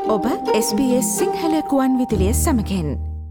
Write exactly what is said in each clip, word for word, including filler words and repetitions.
ඔබ S B S Sinhala කුවන් විදුලිය සමගින්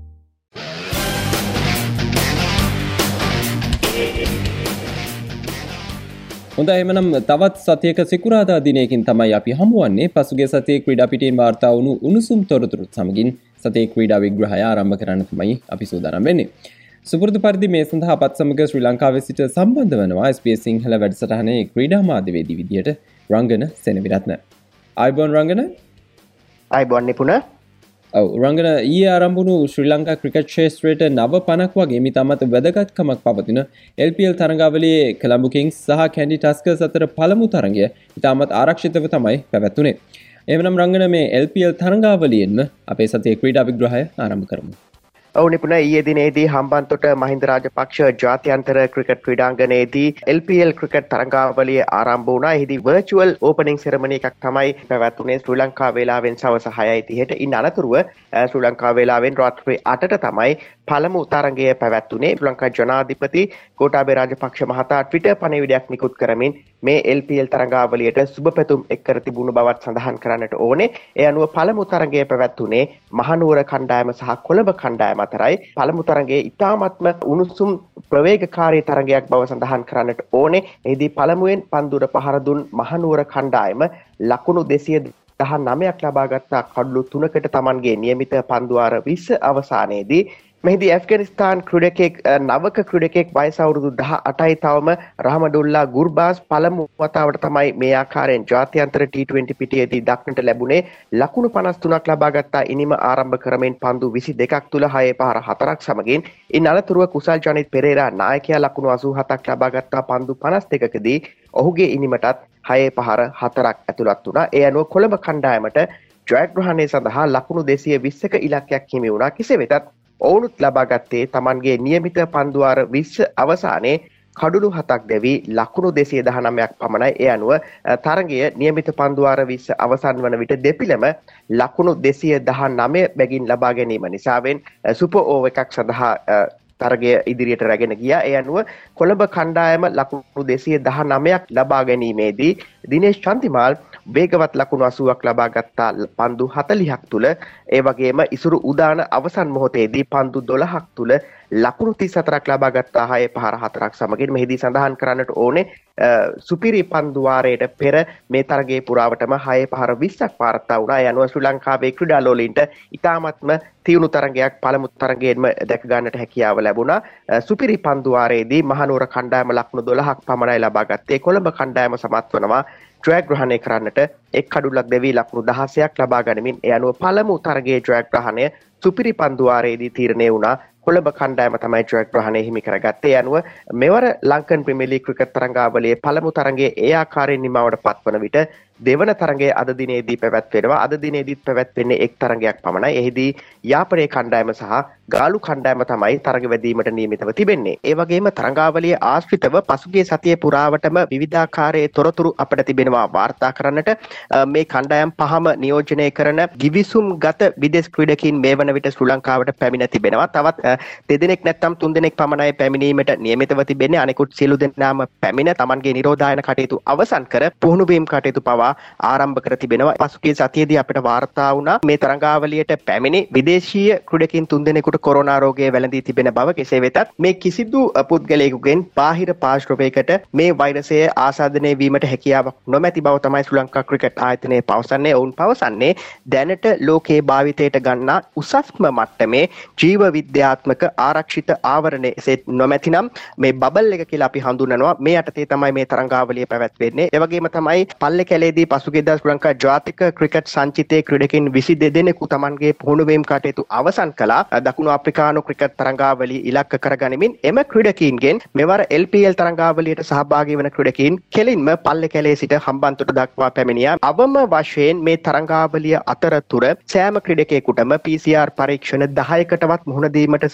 හොඳයි එමනම් තවත් සතියක සිකුරාදා දිනයකින් තමයි අපි හමුවන්නේ. පසුගිය සතියේ ක්‍රීඩා පිටින් වාර්තා වුණු උණුසුම් තොරතුරුත් සමගින් සතියේ ක්‍රීඩා විග්‍රහය ආරම්භ කරන්න තමයි අපි සූදානම් වෙන්නේ. සුපුරුදු පරිදි මේ සඳහා අපත් සමග ශ්‍රී ලංකාවේ සිට සම්බන්ධ වෙනවා එස් බී එස් සිංහල වැඩසටහනේ ක්‍රීඩා මාධ්‍යවේදී විදියට රංගන සෙනවිරත්න. ආයුබෝවන් රංගන. ආයුබෝවන් නිපුණ. ඔව් රංගන ඊයේ ආරම්භ වුණු ශ්‍රී ලංකා ක්‍රිකට් ක්ෂේත්‍රයට නව පනක් වගේ මිතමත් වැදගත්කමක් පවතින එල් පී එල් තරඟාවලියේ කොළඹ කිංස් සහ කැන්ඩි ටස්කර්ස් අතර පළමු තරඟය ඉතාමත් ආරක්ෂිතව තමයි පැවැත්වුණේ. එවනම් රංගන මේ එල් පී එල් තරඟාවලියෙන්ම අපේ සතියේ ක්‍රීඩා විග්‍රහය ආරම්භ කරමු. ඔව් නිපුණ ඊයේ දිනේදී හම්බන්තොට මහින්ද රාජපක්ෂ ජාත්‍යන්තර ක්‍රිකට් ක්‍රීඩාංගණයේදී එල් පී එල් ක්‍රිකට් තරඟාවලිය ආරම්භ වුණා. එහිදී වර්චුවල් ඕපනින් සෙරමනි එකක් තමයි පැවැත්වුණේ ශ්‍රී ලංකා වේලාවෙන් සවස් හයයි තිහට. ඉන් අනතුරුව ශ්‍රී ලංකා වේලාවෙන් රාත්‍රී අටට තමයි පළමු තරඟය පැවැත්වුණේ. ශ්‍රී ලංකා ජනාධිපති ගෝඨාභය රාජපක්ෂ මහතා ට්විටර් පණිවිඩයක් නිකුත් කරමින් මේ එල් පී එල් තරඟාවලියට සුබ පැතුම් එක් කර තිබුණු බවත් සඳහන් කරන්නට ඕනේ. ඒ අනුව පළමු තරඟය පැවැත්වුණේ මහනුවර කණ්ඩායම සහ කොළඹ කණ්ඩායම අතරයි. පළමු තරඟයේ ඉතාමත්ම උණුසුම් ප්‍රවේගකාරී තරඟයක් බව සඳහන් කරන්නට ඕනේ. එහිදී පළමුවෙන් පන්දුර පහර දුන් මහනුවර කණ්ඩායම ලකුණු දෙසිය දහනවයක් ලබා ගත්තා. කඩලු තුනකට Tamanගේ නියමිත පන්දුවාර විස්ස අවසානයේදී මෙහිදී ඇෆ්ගනිස්තාන් ක්‍රීඩකෙක් නවක ක්‍රීඩකෙක් වයස අවුරුදු දහඅටයි තවම රහමඩුල්ලා ගුර්බාස් පළමු වතාවට තමයි මේ ආකාරයෙන් ජාත්‍යන්තර ටී ට්වෙන්ටි පිටියේදී දක්නට ලැබුණේ. ලකුණු පනස් තුනක් ලබා ගත්තා. ඉනිම ආරම්භ කරමින් පන්දු විසි දෙකක් තුල හයේ පහර හතරක් සමගින් ඉන් අනතුරුව කුසල් ජනිත් පෙරේරා නායකයා ලකුණු අසූ හතක් ලබා ගත්තා. පන්දු පනස් දෙකකදී ඔහුගේ ඉනිමටත් හයේ පහර හතරක් ඇතුළත් වුණා. ඒ අනුව කොළඹ කණ්ඩායමට ජයග්‍රහණය සඳහා ලකුණු දෙසිය විස්සක ඉලක්කයක් හිමි වුණා. කෙසේ වෙතත් ඔවුනුත් ලබා ගත්තේ Tamanගේ නියමිත පන්දුවාර විස්ස අවසානයේ කඩුළු හතක් දැවි ලකුණු දෙසිය දහනවයක් පමණයි. ඒ අනුව තරගය නියමිත පන්දුවාර විස්ස අවසන් වන විට දෙපිළම ලකුණු දෙසිය දහනවය බැගින් ලබා ගැනීම නිසාවෙන් සුපර් ඕවර් එකක් සඳහා තරගය ඉදිරියට රැගෙන ගියා. ඒ අනුව කොළඹ කණ්ඩායම ලකුණු දෙසිය දහනවයක් ලබා ගැනීමේදී දිනේෂ් චන්දිමාල් වේගවත් ලකුණු අසූවක් ලබා ගත්තා පන්දු හතළිහක් තුල. ඒ වගේම ඉසුරු උදාන අවසන් මොහොතේදී පන්දු දොළහක් තුල ලකුණු තිස් හතරක් ලබා ගත්තා. හයේ පහර හතරක් සමගින් මෙහිදී සඳහන් කරන්නට ඕනේ සුපිරි පන්දු වාරයට පෙර මේ තරගයේ පුරාවටම හයේ පහර විස්සක් වාර්තා වුණා. ඒ අනුව ශ්‍රී ලංකාවේ ක්‍රීඩා ලෝලීන්ට ඉතාමත්ම තියුණු තරගයක් පළමු තරගයෙන්ම දැක ගන්නට හැකියාව ලැබුණා. සුපිරි පන්දු වාරයේදී මහනුවර කණ්ඩායම ලකුණු දොළහක් පමණයි ලබා ගත්තේ. කොළඹ කණ්ඩායම සමත් වනවා ජයග්‍රහණය කරන්නට එක් කඩුල්ලක් දෙවි ලකුණු දහසයක් ලබා ගනිමින්. ඒ අනුව පළමු තරගයේ ජයග්‍රහණය සුපිරි පන්දු වාරයේදී තීරණය වුණා. කොළඹ කණ්ඩායම තමයි ජයග්‍රහණය හිමි කරගත්තේ. ඒ අනුව මෙවර ලංකන් ප්‍රීමියර් ලීග් ක්‍රිකට් තරඟාවලියේ පළමු තරගයේ ඒ ආකාරයෙන් නිමවට පත්වන විට දෙවන තරගයේ අද දිනේදී පැවැත්වෙනවා. අද දිනේදීත් පැවැත්වෙන්නේ එක් තරගයක් පමණයි. එහිදී යාපනයේ කණ්ඩායම සහ ගාලු කණ්ඩායම තමයි තරග වැදීමට නියමිතව තිබෙන්නේ. ඒ වගේම තරඟාවලියේ ආශ්‍රිතව පසුගිය සතියේ පුරාවටම විවිධාකාරයේ තොරතුරු අපිට තිබෙනවා වාර්තා කරන්නට. මේ කණ්ඩායම් පහම නියෝජනය කරන ගිවිසුම්ගත විදේශ ක්‍රීඩකින් මේ වන විට ශ්‍රී ලංකාවට පැමිණ තිබෙනවා. තවත් දෙදෙනෙක් නැත්නම් තුන් දෙනෙක් පමණයි පැමිණීමට නියමිතව තිබෙන්නේ. අනෙකුත් සියලු දෙනාම පැමිණ Tamanගේ නිරෝධායන කටයුතු අවසන් කර පුහුණුවීම් කටයුතු පවා ආරම්භ කර තිබෙනවා. පසුගිය සතියේදී අපිට වාර්තා වුණා මේ තරඟාවලියට පැමිණි විදේශීය ක්‍රීඩකින් තුන් දෙනෙකුට කොරෝනා රෝගය වැළඳී තිබෙන බව. කෙසේ වෙතත් මේ කිසිදු පුද්ගලයෙකුගෙන් බාහිර පාර්ශ්වයකට මේ වෛරසය ආසාදනය වීමට හැකියාවක් නොමැති බව තමයි ශ්‍රී ලංකා ක්‍රිකට් ආයතනය පවසන්නේ. ඔවුන් පවසන්නේ දැනට ලෝකයේ භාවිතයට ගන්නා උසස්ම මට්ටමේ ජීව විද්‍යාත්මක ආරක්ෂිත ආවරණය එසේත් නොමැතිනම් මේ බබල් එක කියලා අපි හඳුන්වනවා. මේ යටතේ තමයි මේ තරඟාවලිය පැවැත්වෙන්නේ. ඒ වගේම තමයි පල්ලේ කැලේදී පසුගියදා ශ්‍රී ලංකා ජාතික ක්‍රිකට් සංචිතයේ ක්‍රීඩකින් විසි දෙදෙනෙකු Tamanගේ පුහුණුවීම් කටයුතු අවසන් කළා. දකුණු අප්‍රිකානු ක්‍රිකට් තරඟාවලිය ඉලක්ක කරගනිමින් එම ක්‍රීඩකීන්ගෙන් මෙවර එල් පී එල් තරඟාවලියට සහභාගී වන ක්‍රීඩකීන් කෙලින්ම පල්ලේ කැලේ සිට හම්බන්තොට දක්වා පැමිණියා. අවම වශයෙන් මේ තරඟාවලිය අතරතුර සෑම ක්‍රීඩකයෙකුටම පී සී ආර් පරීක්ෂණ දහයකටවත් මුහුණ දීමට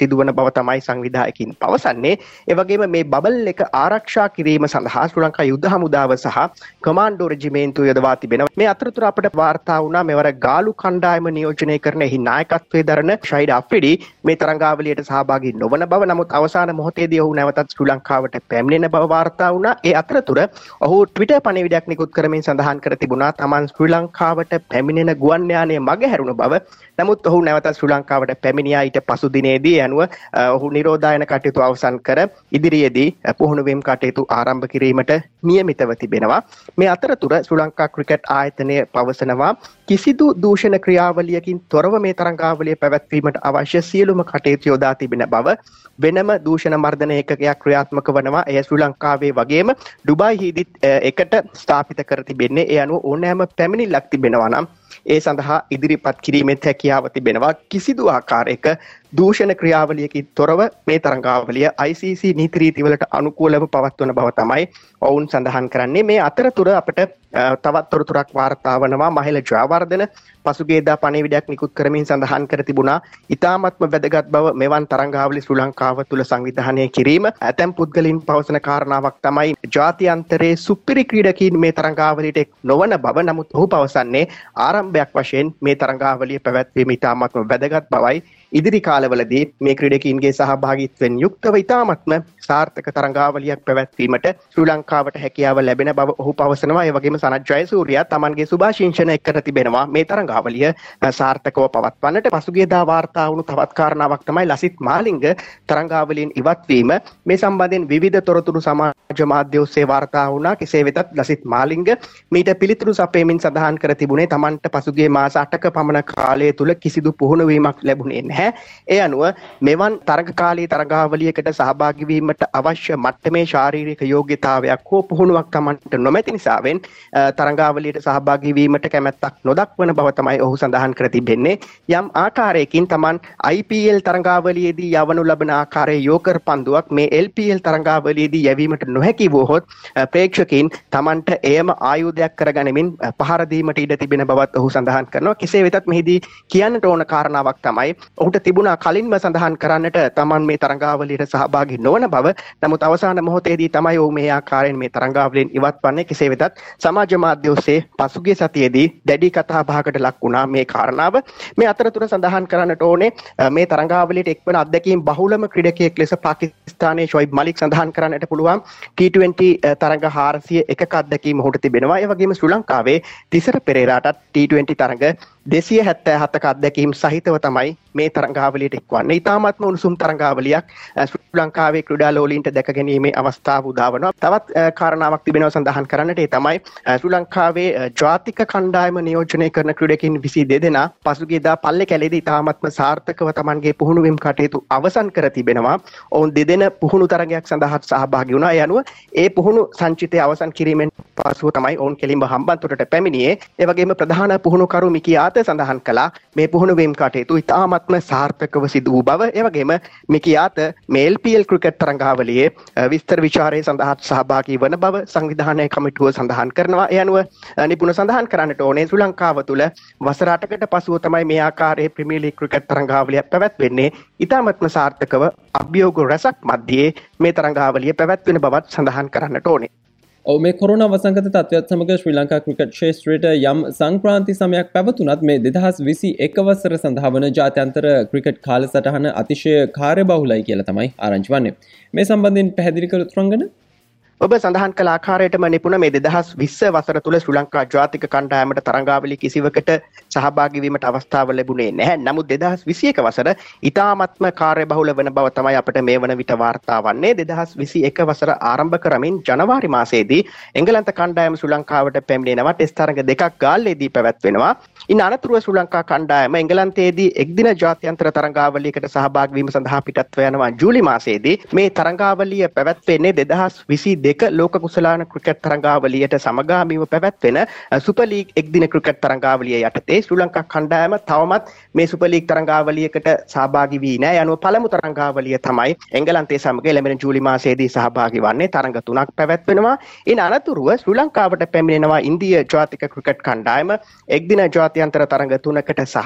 සිදුවන බව තමයි සංවිධායකින් පවසන්නේ. ඒ වගේම මේ බබල් එක ආරක්ෂා කිරීම සඳහා ශ්‍රී ලංකා යුද හමුදාව සහ කමාන්ඩෝ රෙජිමේන්තුව යොදවා තිබෙනවා. මේ අතරතුර අපට වාර්තා වුණා මෙවර ගාලු කණ්ඩායම නියෝජනය කරන එහි නායකත්වයේ දරන ෂයිඩ් අෆ්රිඩි මේ තරඟාවලියට සහභාගී නොවන බව, නමුත් අවසාන මොහොතේදී ඔහු නැවතත් ශ්‍රී ලංකාවට පැමිණෙන බව වාර්තා වුණා. ඒ අතරතුර ඔහු ට්විටර් පණිවිඩයක් නිකුත් කරමින් සඳහන් කර තිබුණා තමන් ශ්‍රී ලංකාවට පැමිණෙන ගුවන් යානය මගහැරුණු බව. නමුත් ඔහු නැවතත් ශ්‍රී ලංකාවට පැමිණියා. ඊට පසු දිනේදී අනුව ඔහු නිරෝධායන කටයුතු අවසන් කර ඉදිරියේදී පුහුණුවීම් කටයුතු ආරම්භ කිරීමට නියමිතව තිබෙනවා. මේ අතරතුර ශ්‍රී ලංකා ක්‍රිකට් ආයතනය පවසනවා කිසිදු දූෂණ ක්‍රියාවලියකින් තොරව මේ තරඟාවලිය පැවැත්වීමට අවශ්‍ය සියලුම කටයුතු යොදා තිබෙන බව. වෙනම දූෂණ මර්ධන ඒකකයක් ක්‍රියාත්මක වනවා. එය ශ්‍රී ලංකාවේ වගේම ඩුබායිහිදීත් එකට ස්ථාපිත කර තිබෙන්නේ. ඒ අනුව ඕනෑම පැමිණිල්ලක් තිබෙනවා නම් ඒ සඳහා ඉදිරිපත් කිරීමේ හැකියාව තිබෙනවා. කිසිදු ආකාරයක දූෂණ ක්‍රියාවලියකින් තොරව මේ තරඟාවලිය I C C නීති රීතිවලට අනුකූලව පවත්වන බව තමයි ඔවුන් සඳහන් කරන්නේ. මේ අතරතුර අපට තවත් තොරතුරක් වාර්තා වනවා. මහිල ජයවර්ධන පසුගියදා පණිවිඩයක් නිකුත් කරමින් සඳහන් කර තිබුණා ඉතාමත්ම වැදගත් බව මෙවන් තරඟාවලි ශ්‍රී ලංකාව තුළ සංවිධානය කිරීම. ඇතැම් පුද්ගලයන් පවසන කාරණාවක් තමයි ජාත්‍යන්තරයේ සුපිරි ක්‍රීඩකීන් මේ තරඟාවලියට එක් නොවන බව. නමුත් ඔහු පවසන්නේ ආරම්භයක් වශයෙන් මේ තරඟාවලිය පැවැත්වීම ඉතාමත්ම වැදගත් බවයි. ඉදිරි කාලවලදී මේ ක්‍රීඩකීන්ගේ සහභාගීත්වයෙන් යුක්තව ඉතාමත්ම සාර්ථක තරඟාවලියක් පැවැත්වීමට ශ්‍රී ලංකාවට හැකියාව ලැබෙන බව ඔහු පවසනවා. ඒ වගේම සනත් ජයසූරියා තමන්ගේ සුභාශිංසන එක් කර තිබෙනවා මේ තරඟාවලිය සාර්ථකව පවත්වන්නට. පසුගියදා වාර්තා වුණු තවත් කාරණාවක් තමයි ලසිත් මාලිංග තරඟාවලියෙන් ඉවත් වීම. මේ සම්බන්ධයෙන් විවිධ තොරතුරු සමාජ මාධ්‍ය ඔස්සේ වාර්තා වුණා. කෙසේ වෙතත් ලසිත් මාලිංග මීට පිළිතුරු සපයමින් සඳහන් කර තිබුණේ තමන්ට පසුගිය මාස අටක පමණ කාලය තුල කිසිදු පුහුණුවීමක් ලැබුණේ නැහැ. ඒ අනුව මෙවන් තරඟකාලී තරඟාවලියකට සහභාගී වීමට අවශ්‍ය මට්ටමේ ශාරීරික යෝග්‍යතාවයක් හෝ පුහුණුවක් තමන්ට නොමැති නිසාවෙන් තරඟාවලියට සහභාගී වීමට කැමැත්තක් නොදක්වන බව තමයි ඔහු සඳහන් කර තිබෙන්නේ. යම් ආකාරයකින් තමන් I P L තරඟාවලියේදී යවනු ලබන ආකාරයේ යෝකර් පන්දුවක් මේ L P L තරඟාවලියේදී යැවීමට නොහැකි වුවහොත් ප්‍රේක්ෂකයින් තමන්ට එයම ආයුධයක් කරගනිමින් පහර දීමට ඉඩ තිබෙන බවත් ඔහු සඳහන් කරනවා. කෙසේ වෙතත් මෙහිදී කියන්නට ඕන කාරණාවක් තමයි ඔහුට තිබුණා කලින්ම සඳහන් කරන්නට තමන් මේ තරඟාවලියට සහභාගී නොවන බව. නමුත් අවසාන මොහොතේදී තමයි ඔහු මේ ආකාරයෙන් මේ තරඟාවලියෙන් ඉවත් වන්නේ. කෙසේ වෙතත් සමාජ මාධ්‍ය ඔස්සේ පසුගිය සතියේදී දැඩි කතා බහකට ලක් වුණා මේ කාරණාව. මේ අතරතුර සඳහන් කරන්නට ඕනේ මේ තරඟාවලියට එක්වන අත්දැකීම් බහුලම ක්‍රීඩකයෙක් ලෙස පාකිස්තානයේ ෂොයිබ් මලික් සඳහන් කරන්නට පුළුවන්. T twenty තරඟ හාරසිය එකක අත්දැකීම ඔහුට තිබෙනවා. ඒ වගේම ශ්‍රී ලංකාවේ තිසර පෙරේරාටත් T twenty තරඟ දෙසිය හැත්තෑ හතක අත්දැකීම් සහිතව තමයි මේ තරඟාවලියට එක්වන්නේ. ඉතාමත්ම උණුසුම් තරඟාවලියක් ශ්‍රී ලංකාවේ ක්‍රීඩා ලෝලීන්ට දැක ගැනීමේ අවස්ථාව උදා වෙනවා. තවත් කාරණාවක් තිබෙනවා සඳහන් කරන්නට. ඒ තමයි ශ්‍රී ලංකාවේ ජාතික කණ්ඩායම නියෝජනය කරන ක්‍රීඩකයින් විසි දෙදෙනා පසුගියදා පල්ලේ කැලේදී ඉතාමත්ම සාර්ථකව තමන්ගේ පුහුණුවීම් කටයුතු අවසන් කර තිබෙනවා. ඔවුන් දෙදෙන පුහුණු තරගයක් සඳහා සහභාගී වුණා. ඒ අනුව ඒ පුහුණු සංචිතය අවසන් කිරීමෙන් පසුව තමයි ඔවුන් කෙලින්ම හම්බන්තොටට පැමිණියේ. ඒ වගේම ප්‍රධාන පුහුණුකරු මිකියාත සඳහන් කළා මේ පුහුණුවීම් කටයුතු ඉතාමත්ම සාර්ථකව සිදු වූ බව. ඒ වගේම මිකියාත මේ L P L ක්‍රිකට් තරඟාවලියේ විස්තර විචාරයේ සඳහා සහභාගී වන බව සංවිධානය කමිටුව සඳහන් කරනවා. ඒ අනුව නිපුණ සඳහන් කරන්නට ඕනේ ශ්‍රී ලංකාව තුළ වසර අටකට පසුව තමයි මේ ආකාරයේ ප්‍රීමියර් ලීග් ක්‍රිකට් තරඟාවලිය පැවැත්වෙන්නේ. ඉතාමත්ම සාර්ථකව අභියෝග රැසක් මැද්දේ මේ තරඟාවලිය පැවැත්වෙන බවත් සඳහන් කරන්නට ඕනේ. ඔව් මේ කොරෝනා වසංගත තත්ත්වයත් සමග ශ්‍රී ලංකා ක්‍රිකට් ක්ෂේත්‍රයට යම් සංක්‍රාන්ති සමයක් පැවතුනත් මේ දෙදහස් විසි එක වසර සඳහා වන ජාත්‍යන්තර ක්‍රිකට් කාලසටහන අතිශය කාර්යබහුලයි කියලා තමයි ආරංචි වන්නේ. මේ සම්බන්ධයෙන් පැහැදිලි කළොත් රංගන ඔබ සඳහන් කළ ආකාරයටම නිපුණ මේ දෙදහස් විස්ස වසර තුළ ශ්‍රී ලංකා ජාතික කණ්ඩායමට තරඟාවලි කිසිවකට සහභාගී වීමට අවස්ථාව ලැබුණේ නැහැ. නමුත් දෙදහස් විසි එක වසර ඉතාමත්ම කාර්යබහුල වන බව තමයි අපට මේ වන විට වාර්තා වන්නේ. දෙදහස් විසි එක වසර ආරම්භ කරමින් ජනවාරි මාසයේදී එංගලන්ත කණ්ඩායම ශ්‍රී ලංකාවට පැමිණෙනවා. ටෙස්ට් තරඟ දෙකක් ගාල්ලේදී පැවැත්වෙනවා. ඉන් අනතුරුව ශ්‍රී ලංකා කණ්ඩායම එංගලන්තයේදී එක්දින ජාත්‍යන්තර තරඟාවලියකට සහභාගී වීම සඳහා පිටත්ව යනවා ජූලි මාසයේදී. මේ තරඟාවලිය පැවැත්වෙන්නේ දෙදහස් විසි දෙක ලෝක කුසලාන ක්‍රිකට් තරඟාවලියට සමගාමීව පැවැත්වෙන සුපර් ලීග් එක්දින ක්‍රිකට් තරඟාවලිය යටතේ. ශ්‍රී ලංකා කණ්ඩායම තවමත් මේ සුපර් ලීග් තරඟාවලියකට සහභාගී වී නැහැ. යනුව පළමු තරඟාවලිය තමයි එංගලන්තයේ සමග එළඹෙන ජූලි මාසයේදී සහභාගී වන්නේ. තරඟ තුනක් පැවැත්වෙනවා. ඉන් අනතුරුව ශ්‍රී ලංකාවට පැමිණෙනවා ඉන්දිය ජාතික ක්‍රිකට් කණ්ඩායම එක්දින ජාත්‍යන්තර තරඟ තුනකට සහ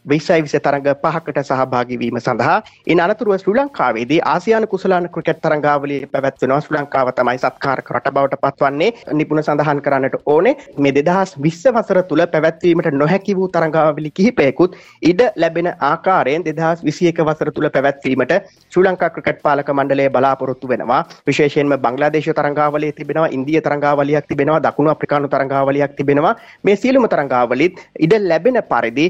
විස්සයි විස්ස තරඟ පහකට සහභාගී වීම සඳහා ඉන් අනතුරුව ශ්‍රී ලංකාවේදී ආසියානු කුසලාන ක්‍රිකට් තරඟාවලිය පැවැත්වෙනවා. ශ්‍රී ලංකාව තමයි සත්කාරක රට බවට පත්වන්නේ. නිපුණ සඳහන් කරන්නට ඕනේ මේ දෙදහස් විස්ස වසර තුල පැවැත්වීමට නොහැකි වූ තරඟාවලි කිහිපයකුත් ඉඩ ලැබෙන ආකාරයෙන් දෙදහස් විසිඑක වසර තුල පැවැත්වීමට ශ්‍රී ලංකා ක්‍රිකට් පාලක මණ්ඩලය බලාපොරොත්තු වෙනවා. විශේෂයෙන්ම බංග්ලාදේශ තරඟාවලිය තිබෙනවා, ඉන්දියා තරඟාවලියක් තිබෙනවා, දකුණු අප්‍රිකානු තරඟාවලියක් තිබෙනවා. මේ සියලුම තරඟාවලිත් ඉඩ ලැබෙන පරිදි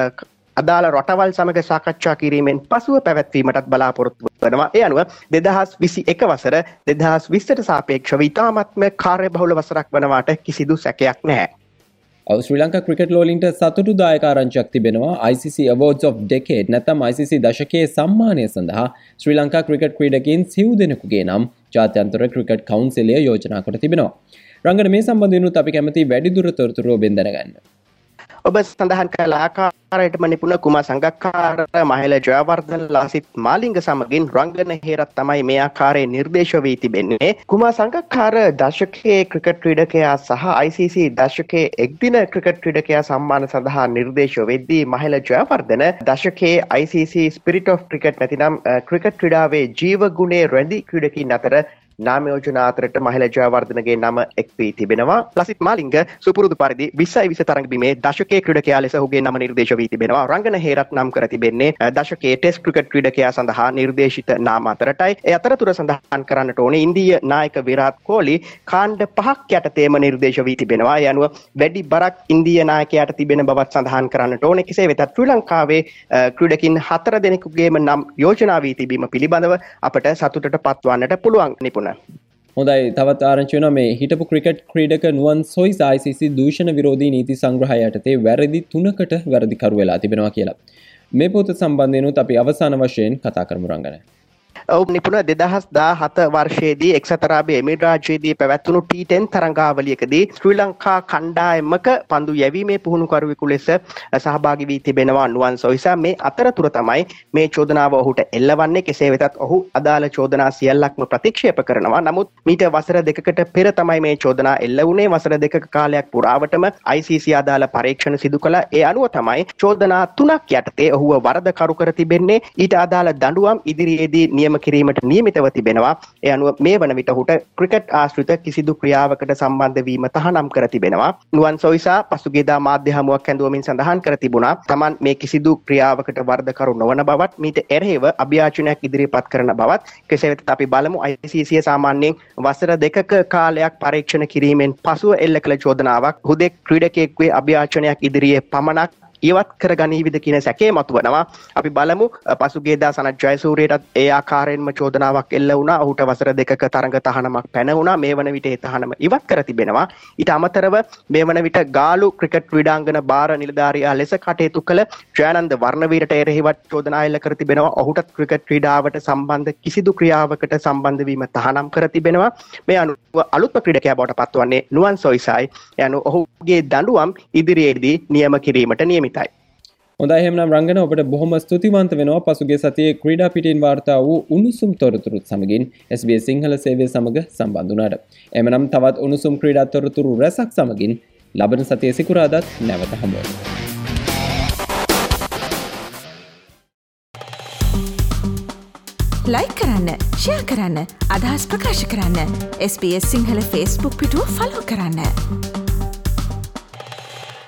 අදාළ රටවල් සමග සාකච්ඡා කිරීමෙන් පසුව පැවැත්වීමටත් බලාපොරොත්තු වෙනවා. ඒ අනුව දෙදහස් විසිඑක වසර දෙදහස් විස්සට සාපේක්ෂව ඉතාමත්ම කාර්යබහුල වසරක් වනවාට කිසිදු සැකයක් නැහැ. ශ්‍රී ලංකා ක්‍රිකට් ලෝලින්ට සතුටුදායක ආරංචියක් තිබෙනවා. I C C Awards of Decade නැත්නම් I C C දශකයේ සම්මානය සඳහා ශ්‍රී ලංකා ක්‍රිකට් ක්‍රීඩකයන් සිව් දෙනෙකුගේ නම් ජාත්‍යන්තර ක්‍රිකට් කවුන්සිලය යෝජනා කොට තිබෙනවා. රංගන මේ සම්බන්ධයෙන්ුත් අපි කැමති වැඩිදුර තොරතුරු ඔබෙන් දැනගන්න. ඔබ සඳහන් කළ ආකාරයටම නිපුණ කුමා සංගක්කාර මහේල ජයවර්ධන ලාසිත් මාලිංග සමගින් රංගන හේරත් තමයි මේ ආකාරයේ නිර්දේශ වී තිබෙන්නේ. කුමා සංගක්කාර දශකයේ ක්‍රිකට් ක්‍රීඩකයා සහ I C C දශකයේ එක්දින ක්‍රිකට් ක්‍රීඩකයා සම්මාන සඳහා නිර්දේශ වෙද්දී මහේල ජයවර්ධන දශකයේ I C C spirit of cricket නැතිනම් ක්‍රිකට් ක්‍රීඩාවේ ජීව ගුණේ රැඳි ක්‍රීඩකින් අතර නාම යෝජනා අතරට මහේල ජයවර්ධනගේ නම එක් වී තිබෙනවා. ලසිත් මාලිංග සුපුරුදු පරිදි විස්සයි විස්ස තරඟ බිමේ දශකයේ ක්‍රීඩකයා ලෙස ඔහුගේ නම නිර්දේශ වී තිබෙනවා. රංගන හේරත් නම් කර තිබෙන්නේ දශකයේ ටෙස්ට් ක්‍රිකට් ක්‍රීඩකයා සඳහා නිර්දේශිත නාම අතරටයි. ඒ අතරතුර සඳහන් කරන්නට ඕනේ ඉන්දීය නායක විරාට් කෝලි කාණ්ඩ පහක් යටතේම නිර්දේශ වී තිබෙනවා. ඒ අනුව වැඩි බරක් ඉන්දීය නායකයාට තිබෙන බවත් සඳහන් කරන්නට ඕනේ. කෙසේ වෙතත් ශ්‍රී ලංකාවේ ක්‍රීඩකින් හතර දෙනෙකුගේම නම් යෝජනා වී තිබීම පිළිබඳව අපට සතුටට පත්වන්නට පුළුවන් නිපුණ. හොඳයි, තවත් ආරංචි වෙනවා මේ හිටපු ක්‍රිකට් ක්‍රීඩක Nuwan Soysa I C C දූෂණ විරෝධී නීති සංග්‍රහය යටතේ වැරදි තුනකට වැරදිකරු වෙලා තිබෙනවා කියලා. මේ පොත සම්බන්ධයෙන්ුත් අපි අවසාන වශයෙන් කතා කරමු රංගන. ඔව් නිපුණ දෙදහස් දාහත වර්ෂයේදී එක්සත් අරාබි එමිරාජ්‍යයේදී පැවැත්වුණු ටී ටෙන් තරඟාවලියකදී ශ්‍රී ලංකා කණ්ඩායමක පන්දු යැවීමේ පුහුණුකරුවෙකු ලෙස සහභාගී වී තිබෙනවා නුවන් සොයිසා. මේ අතරතුර තමයි මේ චෝදනාව ඔහුට එල්ලවන්නේ. කෙසේ වෙතත් ඔහු අදාළ චෝදනා සියල්ලක්ම ප්‍රතික්ෂේප කරනවා. නමුත් මීට වසර දෙකකට පෙර තමයි මේ චෝදනා එල්ල වුණේ. වසර දෙකක කාලයක් පුරාවටම I C C අදාළ පරීක්ෂණ සිදු කළා. ඒ අනුව තමයි චෝදනා තුනක් යටතේ ඔහුව වරදකරු කර තිබෙන්නේ. ඊට අදාළ දඬුවම් ඉදිරියේදී නියම කිරීමට නියමිතව තිබෙනවා. ඒ අනුව මේ වන විට ඔහුට ක්‍රිකට් ආශ්‍රිත කිසිදු ක්‍රියාවකට සම්බන්ධ වීම තහනම් කර තිබෙනවා. නුවන් සොයිසා පසුගියදා මාධ්‍ය හමුවක් ඇඳුවමින් සඳහන් කර තිබුණා තමන් මේ කිසිදු ක්‍රියාවකට වරදකරු නොවන බවත් මීට එරෙහිව අභියාචනයක් ඉදිරිපත් කරන බවත්. කෙසේ වෙතත් අපි බලමු I C C සාමාන්‍යයෙන් වසර දෙකක කාලයක් පරීක්ෂණ කිරීමෙන් පසුව එල්ල කළ චෝදනාවක් හුදෙක් ක්‍රීඩකයෙකුගේ අභියාචනයක් ඉදිරියේ පමණක් ඉවත් කර ගනීවිද කියන සැකේ මතුවනවා. අපි බලමු පසුගියදා සනත් ජයසූරියටත් ඒ ආකාරයෙන්ම චෝදනාවක් එල්ල වුණා. ඔහුට වසර දෙකක තරඟ තහනමක් පැන වුණා. මේ වන විට ඒ තහනම ඉවත් කර තිබෙනවා. ඊට අමතරව මේ වන විට ගාලු ක්‍රිකට් ක්‍රීඩාංගන බාර නිලධාරියා ලෙස කටයුතු කළ ජයනන්ද වර්ණවීරට එරෙහිවත් චෝදනා එල්ල කර තිබෙනවා. ඔහුටත් ක්‍රිකට් ක්‍රීඩාවට සම්බන්ධ කිසිදු ක්‍රියාවකට සම්බන්ධ වීම තහනම් කර තිබෙනවා. මේ අනුව අලුත්ම ක්‍රීඩකයා බවට පත්වන්නේ නුවන් සොයිසායි. ඒ අනුව ඔහුගේ දඬුවම් ඉදිරියේදී නියම කිරීමට නියමිතයි. හොඳයි, එහෙනම් රංගන ඔබට බොහොම ස්තුතිවන්ත වෙනවා පසුගිය සතියේ ක්‍රීඩා පිටින් වාර්තා වූ උණුසුම් තොරතුරුත් සමගින් S B S සිංහල සේවය සමග සම්බන්ධ වුණාට. එhmenan තවත් උණුසුම් ක්‍රීඩා තොරතුරු රැසක් සමගින් ලබන සතියේ සිකුරාදාත් නැවත හමු වෙමු. ලයික් කරන්න, ෂෙයා කරන්න, අදහස් ප්‍රකාශ කරන්න. S B S Sinhala Facebook පිටුව ෆලෝ කරන්න.